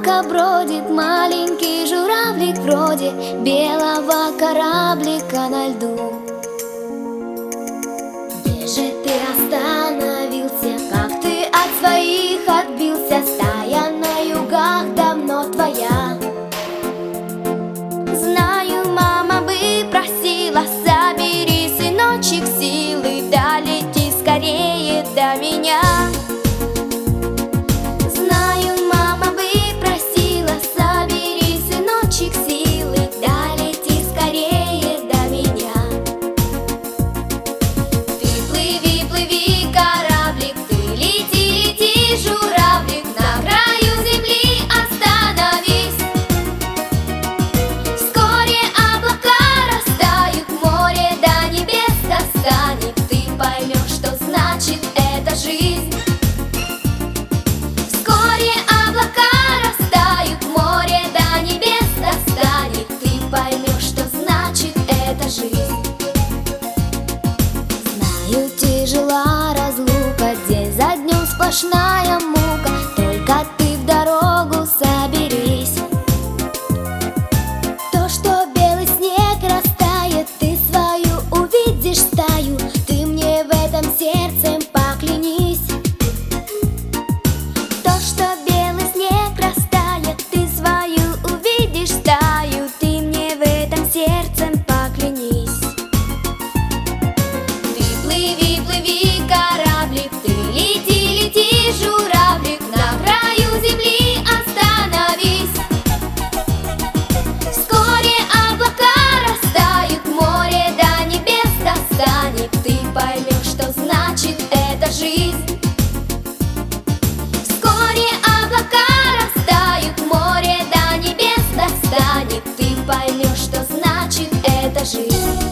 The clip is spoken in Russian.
облака бродит маленький журавлик вроде белого кораблика на льду. Где же ты остановился, как ты от своих отбился? Стая на югах давно твоя. Знаю, мама бы просила, собери, сыночек, силы, да лети скорее до меня. Знаю, тяжела разлука, день за днем сплошная мука. Только ты в дорогу соберись. То, что белый снег растает, ты свою увидишь стаю. Ты мне в этом сердцем поклянись. То, что белый снег растает, ты свою увидишь стаю. Ты мне в этом сердцем поклянись. Плыви, плыви, кораблик, ты лети, лети, журавлик, на краю земли остановись. Вскоре облака растают, море до небес достанет. Ты поймешь, что значит эта жизнь. Вскоре облака растают, море до небес достанет. Ты поймешь, что значит эта жизнь.